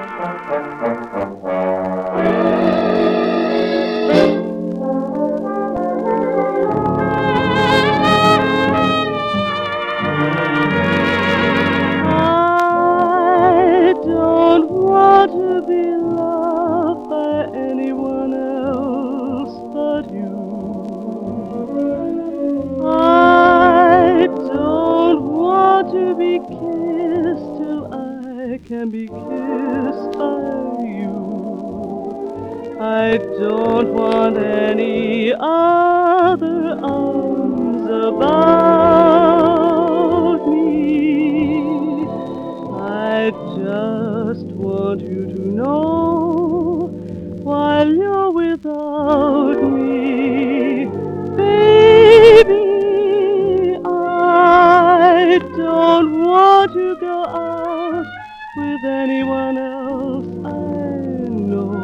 I don't want to be loved by anyone else but you. I don't want to be kissed till I can be kissed by you. I don't want any other arms about me. I just want you to know while you're without me, baby, I don't want to go out with anyone else I know.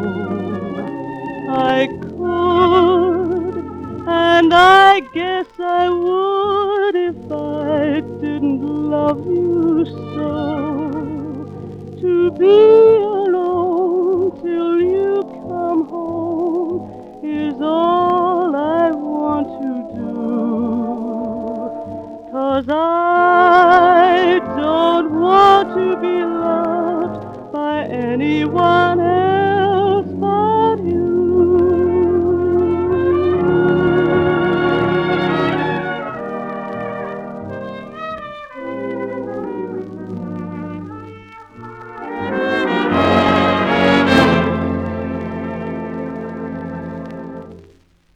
I could, and I guess I would if I didn't love you so. To be